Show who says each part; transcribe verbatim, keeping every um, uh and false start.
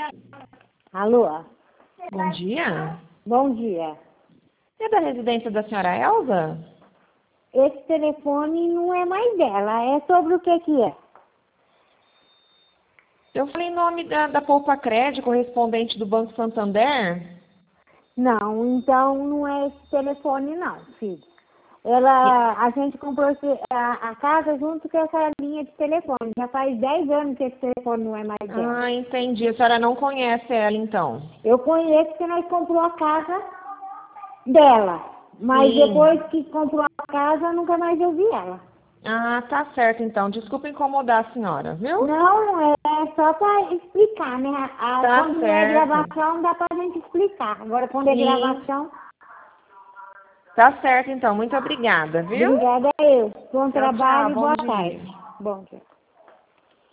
Speaker 1: Alô?
Speaker 2: Bom dia.
Speaker 1: Bom dia.
Speaker 2: É da residência da senhora Elza?
Speaker 1: Esse telefone não é mais dela. É sobre o que que é?
Speaker 2: Eu falei em nome da, da Poupa Crédito, correspondente do Banco Santander.
Speaker 1: Não, então não é esse telefone não, filho. Ela, a gente comprou esse- a, a casa junto com essa linha de telefone. Já faz dez anos que esse telefone não é mais dela.
Speaker 2: Ah, entendi. A senhora não conhece ela, então.
Speaker 1: Eu conheço que nós comprou a casa dela. Mas
Speaker 2: Sim.
Speaker 1: depois que comprou a casa, nunca mais eu vi ela.
Speaker 2: Ah, tá certo, então. Desculpa incomodar a senhora, viu?
Speaker 1: Não, é só para explicar, né? A,
Speaker 2: Tá
Speaker 1: quando não é
Speaker 2: certo.
Speaker 1: gravação, dá pra gente explicar. Agora, quando é
Speaker 2: Sim.
Speaker 1: gravação,
Speaker 2: Tá certo, então. Muito obrigada, viu?
Speaker 1: obrigada a eu. Bom
Speaker 2: Tchau, tchau.
Speaker 1: trabalho e
Speaker 2: Bom
Speaker 1: boa
Speaker 2: dia.
Speaker 1: tarde. Bom dia.